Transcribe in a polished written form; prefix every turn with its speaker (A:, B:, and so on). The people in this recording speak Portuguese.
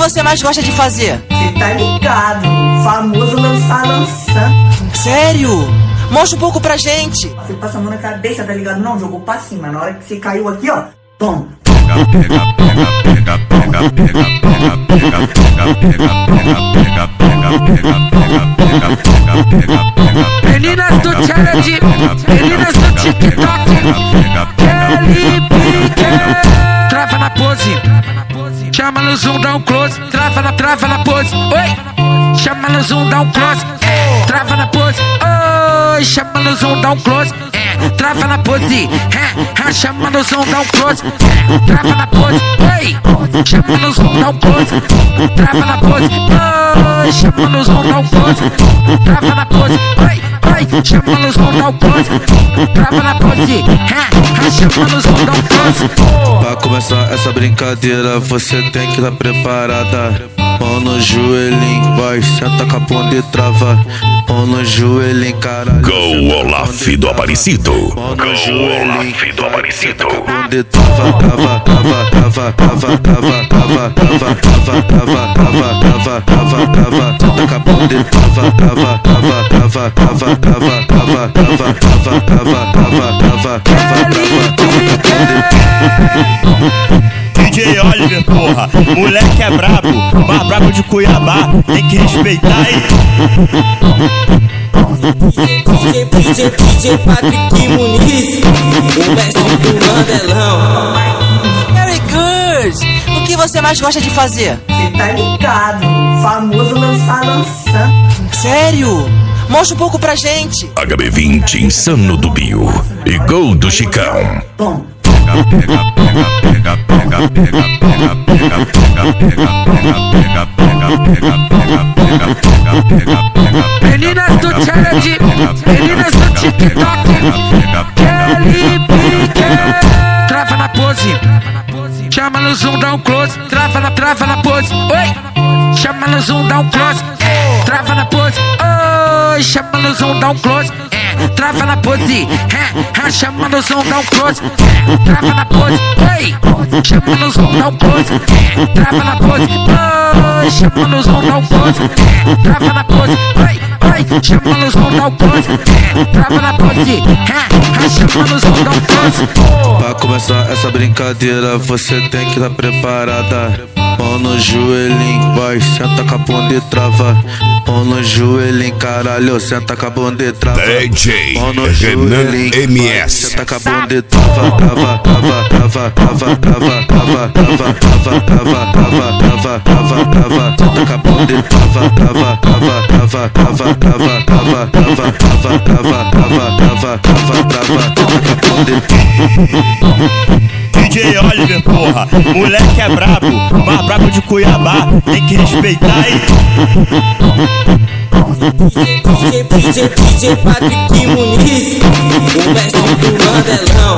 A: você mais gosta de fazer?
B: Cê tá ligado, famoso lançando.
A: Sério? Mostra um pouco pra gente.
B: Você passa a mão na cabeça, tá ligado? Não, jogou pra cima. Na hora que você caiu aqui, ó, toma.
C: Meninas do challenge, meninas do TikTok, Kelly Pique. Trava na pose, chama no zoom, dá um close. Trava na pose, oi. Chama no zoom, dá um close. Trava na pose, oi. Chama no zoom, dá um close. Trava na pose, chama no zoom, dá um close. Trava na pose, oi. Chama no zoom, dá um close. Trava na pose, oi. Chama no zoom, dá um close. Trava na pose, oi. Chama no zoom, dá um close. Trava na pose, chama no zoom, dá um close.
D: Pra começar essa brincadeira, você tem que estar preparada. Mão no joelhinho, vai, senta com a bunda e trava. Mão no joelhinho, caralho.
E: Go Olaf do Aparecido.
D: Mão no joelhinho,
E: do Aparecido.
D: bunda e trava, trava, trava, trava, trava, trava, trava, trava, trava, trava, trava, trava, trava, trava. Senta com a bunda e trava, trava, trava, trava, trava, trava, trava, trava, trava, trava, trava, trava, trava, trava.
F: DJ Oliver, porra, moleque é brabo, mais brabo de Cuiabá, tem que respeitar aí.
G: DJ Patrick Muniz, o mestre do Mandelão.
A: Very good! O que você mais gosta de fazer?
B: Cê tá ligado, famoso lançando.
A: Sério? Mostra um pouco pra gente.
E: HB20 Insano do Bio e Gol do Chicão.
B: Toma.
C: Meninas do challenge, meninas do TikTok, Kelly Pique. Trava na pose, chama no zoom, dá um close. Trava na pose, oi. Chama no zoom, dá um close. Trava na pose, oi. Chama no zoom, dá um close. Trava na pose, chama no zoom, dá um close. Trava na pose, oi. Chama no zoom, dá um close. Trava na pose, oi. Chama no zoom, dá um close. Trava na pose, oi. Chama no zoom, dá um close. Trava na pose, chama no zoom, dá um close.
D: Pra começar essa brincadeira, você tem que estar preparada. Mão no joelhinho, vai, senta com a bunda e trava. Mão no joelhinho, caralho, senta com a bunda e trava.
E: DJ
D: Mão no
E: Renan
D: joelhinho, vai,
E: MS.
D: senta com a bunda e trava, trava, trava, trava, trava, trava, trava, trava, trava, trava, trava, trava, trava, trava. Senta com a bunda e trava, trava, trava, trava, trava, trava, trava, trava, trava, trava, trava, trava, trava, trava. Senta com a bunda e
F: DJ Oliver, porra, moleque é brabo, mais brabo de Cuiabá, tem que respeitar aí.
G: DJ Patrick Muniz, o mestre do Mandelão.